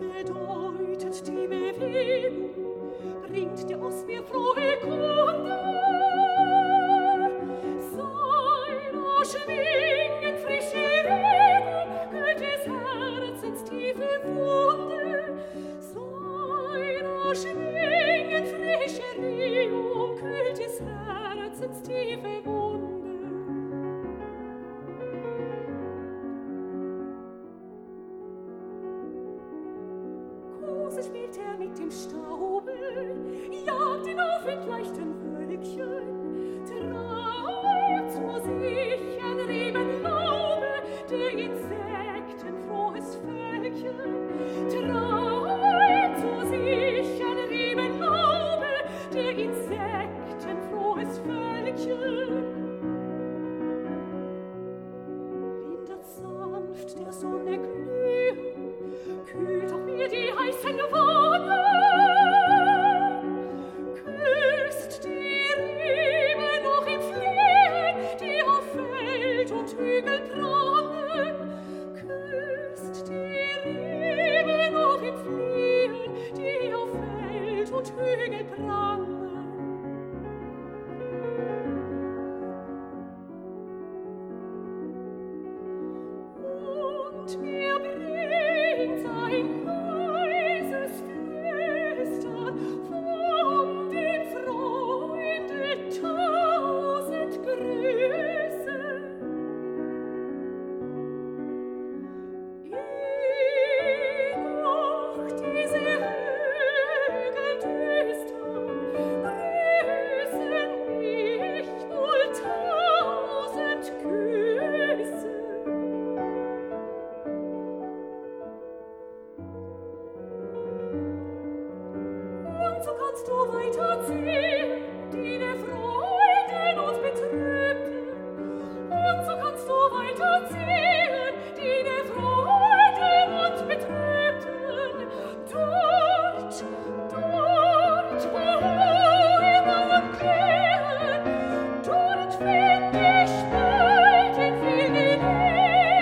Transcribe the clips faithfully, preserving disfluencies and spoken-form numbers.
bedeutet die Bewegung, bringt dir aus mir frohe Kunde. Seiner schwingen frische Regung, kühlt des Herzens tiefe Wunde. Seiner schwingen frische Regung, kühlt des Herzens tiefe Wunde. Kose spielt er mit dem Staube, jagt ihn auf mit leichten Wölkchen, treibt zu sich ein Rebenlaube, der Insekten frohes Völkchen, treibt zu sich ein Rebenlaube, der Insekten frohes Völkchen. Lindert sanft der Sonne Glühen, kühlt auch mir die heißen Wangen, küsst die Reben noch im Flehen, die auf Feld und Hügel prangen, küsst die Reben noch im Flehen, die auf Feld und Hügel prangen. Und mir bringt sein leises Flüstern von dem Freunde tausend Grüße. Eh noch diese Hügel düstern grüßen mich wohl tausend Küsse. Und so kannst du weiterziehen, die der Freuden uns betrübten. Und so kannst du weiterziehen, die der Freuden uns betrübten. Dort, dort, wo wir Mauern gehen, dort find ich bald den vielgeliebten.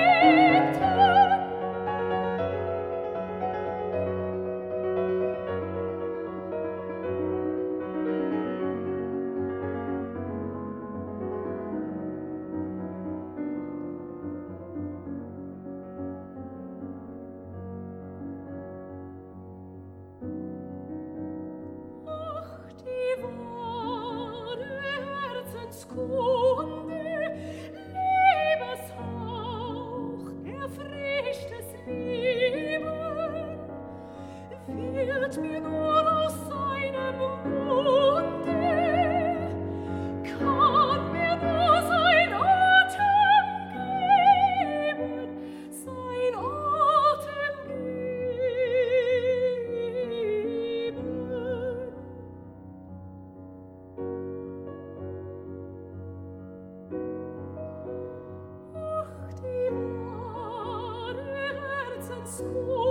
Ach, die wahre Herzenskunde, Liebeshauch, erfrischtes Leben, wird mir nur aus seinem Munde, kann mir nur sein Atem geben, sein Atem geben. Ach, die wahre Herzenskunde,